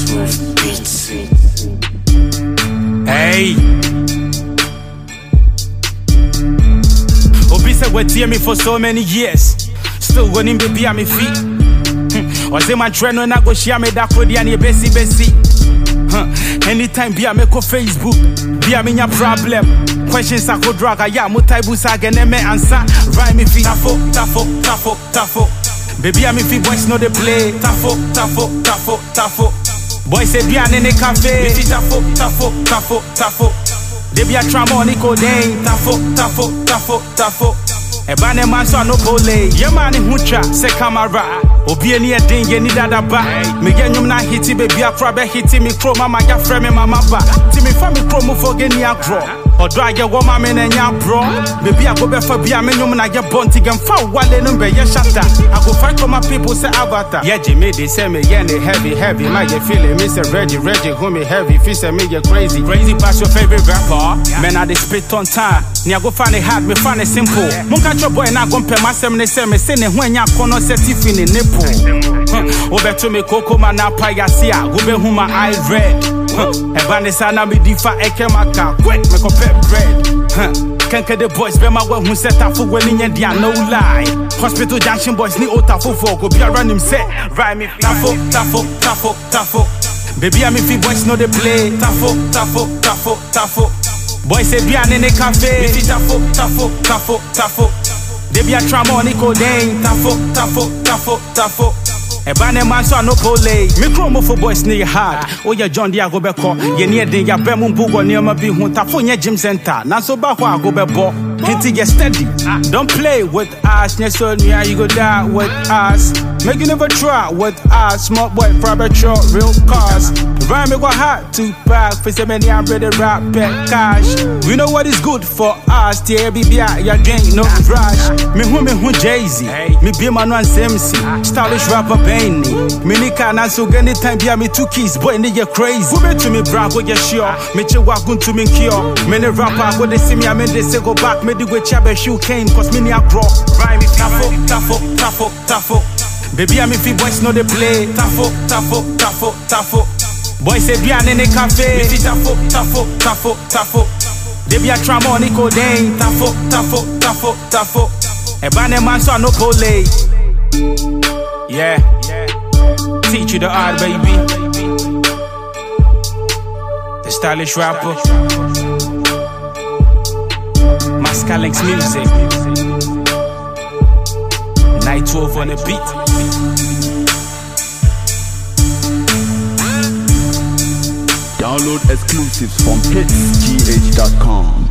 Smooth Beats. Hey. Obi said what hear me for so many years. Still running baby at me feet. Or say my trend when I go share me that code and bessie. Anytime be a make on Facebook, be a minya problem. Questions I could drag a ya mutaibu saga and me answer. Rhyme me feet tafo. Baby I me feet boys know they play. Tafo. Boys say be an in a cafe. Tafo. They be a tramonico day. Tafo. E bane man so no pole. Ye man hu twa se camera. Obi eni e den ye ni dada ba. Me ye nyum na hiti baby akra be hiti me kro mama ya frɛ me mama ba. Ti me fa me kro mo forget ni agro. Odo aye wo ma me na nya bro. Baby I go be fa bia me nyum na ye bonti gem fa wale no be ye shatter. I go fight for my people say avatar. Ye Jimmy they say me ye ne heavy. My ye feeling me say Reggie who me heavy. Fi say me ye crazy pass your favorite rapper. Man I dey spit on time. Ni I go find it hard me find it simple. Your boy na go pay myself ne say me say ne ho anya kono se tifi ne nipple. Obeto me koko ma na pa yasia go be hu my eye red. E vanessa na me difa ekemaka quick me ko pep bread. Kenke the boys be my way who set up for when in dia no lie. Hospital junction boys ni otafo for go be around him set. Rhyme me tafo. Baby I me fi boys know they play. Tafo. Boys say be an in a cafe. Tafo. They be a tramonico day. Tafo. E bane man so no pole. Me chromo for boys near hard. Oh ya John Dia go beko. Ye near den ya bemu bugo near ma bi hu tafo nye gym center. Na so ba ho go bebo. Kinti get steady. Don't play with us. Next so near you go die with us. Make you never try with us. Smart boy private truck real cars. Rhyme me go hard to pack. Face many I'm ready rap pet cash. We know what is good for us. TBBI ya drink no rush. Me hu Jay-Z. Me be man one MC. Stylish rapper Benny. Me nika na so anytime be me two keys. Boy ni you crazy. Who bet to me brag go get sure. Me che walk to me cure. Me ne rapper go they see me I mean they say go back. Me di go chabe shoe cane cause me ni a grow. Rhyme me tafo. Baby I me fi boys know they play. Tafo. Boys say be an in a cafe. Tafo. They be a tramonico day. Tafo. E bane man so no pole. Yeah. Teach you the art, baby. The stylish rapper. Mascalinx music. Night 12 on the beat. Download exclusives from hitsgh.com.